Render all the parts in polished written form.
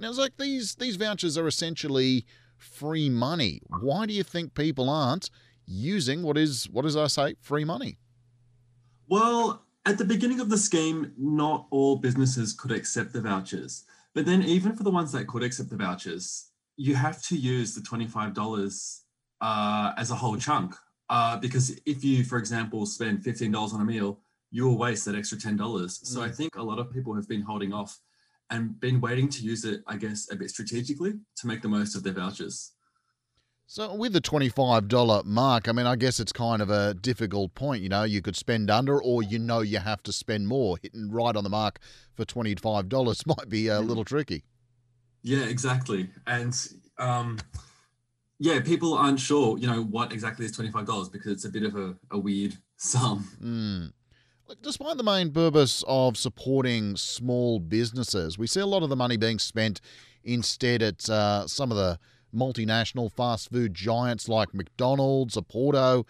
Now, it's like these vouchers are essentially free money. Why do you think people aren't using what is I say free money? Well, at the beginning of the scheme, not all businesses could accept the vouchers. But then, even for the ones that could accept the vouchers, you have to use the $25 as a whole chunk. Because if you, for example, spend $15 on a meal, you will waste that extra $10. So I Mm. think a lot of people have been holding off and been waiting to use it, I guess, a bit strategically to make the most of their vouchers. So with the $25 mark, I mean, I guess it's kind of a difficult point. You could spend under, or you have to spend more. Hitting right on the mark for $25 might be a Mm. little tricky. Yeah, exactly. And um, yeah, people aren't sure, what exactly is $25 because it's a bit of a weird sum. Mm. Look, despite the main purpose of supporting small businesses, we see a lot of the money being spent instead at some of the multinational fast food giants like McDonald's, Porto,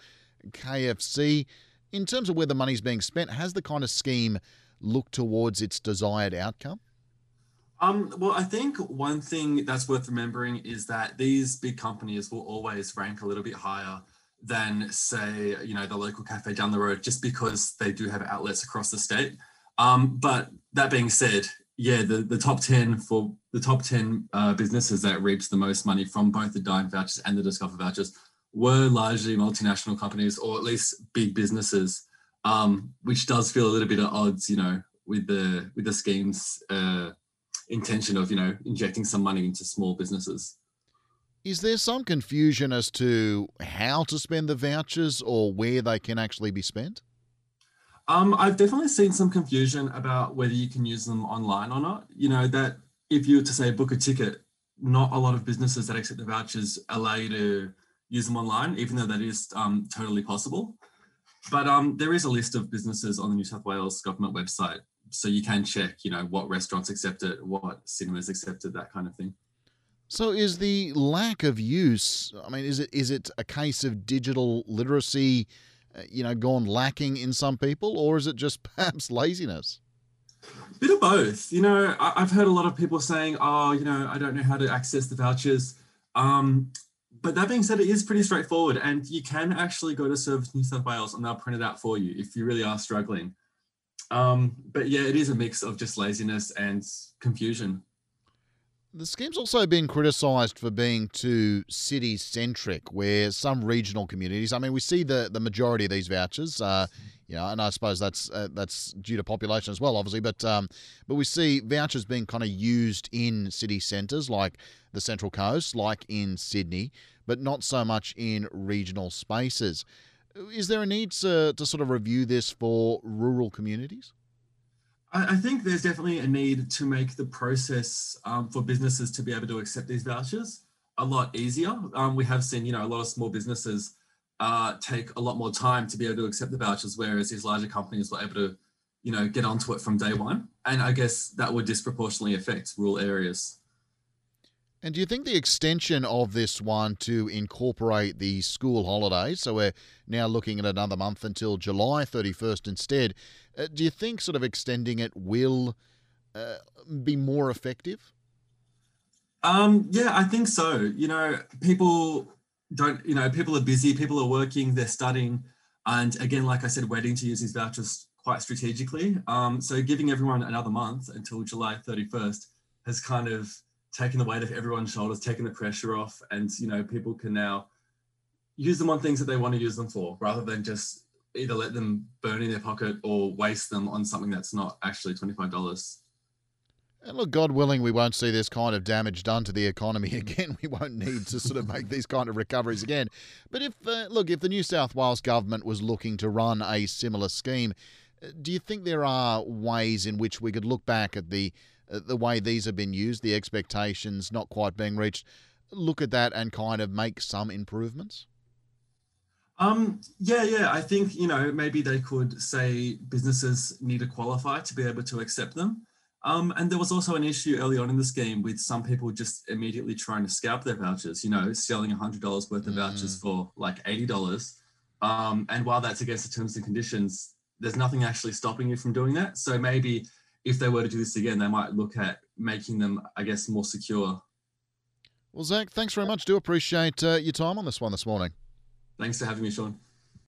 KFC. In terms of where the money's being spent, has the kind of scheme looked towards its desired outcome? Well, I think one thing that's worth remembering is that these big companies will always rank a little bit higher than, say, the local cafe down the road, just because they do have outlets across the state. But that being said, yeah, the top ten businesses that reaped the most money from both the Dine vouchers and the Discover vouchers were largely multinational companies, or at least big businesses, which does feel a little bit at odds, with the schemes. Intention of injecting some money into small businesses. Is there some confusion as to how to spend the vouchers or where they can actually be spent? I've definitely seen some confusion about whether you can use them online or not. That if you were to say book a ticket, not a lot of businesses that accept the vouchers allow you to use them online, even though that is totally possible. But there is a list of businesses on the New South Wales government website, so you can check, what restaurants accept it, what cinemas accept it, that kind of thing. So is the lack of use, I mean, is it a case of digital literacy, gone lacking in some people, or is it just perhaps laziness? Bit of both. I've heard a lot of people saying, "Oh, I don't know how to access the vouchers." Um, but that being said, it is pretty straightforward, and you can actually go to Service New South Wales and they'll print it out for you if you really are struggling. But yeah, it is a mix of just laziness and confusion. The scheme's also been criticised for being too city centric, where some regional communities. I mean, we see the majority of these vouchers, and I suppose that's due to population as well, obviously. But we see vouchers being kind of used in city centres like the Central Coast, like in Sydney, but not so much in regional spaces. Is there a need to sort of review this for rural communities? I think there's definitely a need to make the process for businesses to be able to accept these vouchers a lot easier. We have seen, a lot of small businesses take a lot more time to be able to accept the vouchers, whereas these larger companies were able to, get onto it from day one. And I guess that would disproportionately affect rural areas. And do you think the extension of this one to incorporate the school holidays, so we're now looking at another month until July 31st instead, do you think sort of extending it will uh, be more effective? Yeah, I think so. People don't, people are busy, people are working, they're studying. And again, like I said, waiting to use these vouchers quite strategically. So giving everyone another month until July 31st has kind of taken the weight off everyone's shoulders, taken the pressure off. And, people can now use them on things that they want to use them for rather than just either let them burn in their pocket or waste them on something that's not actually $25. And look, God willing, we won't see this kind of damage done to the economy again. We won't need to sort of make these kind of recoveries again. But if the New South Wales government was looking to run a similar scheme, do you think there are ways in which we could look back at the way these have been used, the expectations not quite being reached, look at that and kind of make some improvements? Yeah. I think, maybe they could say businesses need to qualify to be able to accept them. And there was also an issue early on in the scheme with some people just immediately trying to scalp their vouchers, selling $100 worth of vouchers Mm. for like $80. And while that's against the terms and conditions, there's nothing actually stopping you from doing that. So maybe if they were to do this again, they might look at making them, I guess, more secure. Well, Zach, thanks very much. Do appreciate your time on this one this morning. Thanks for having me, Sean.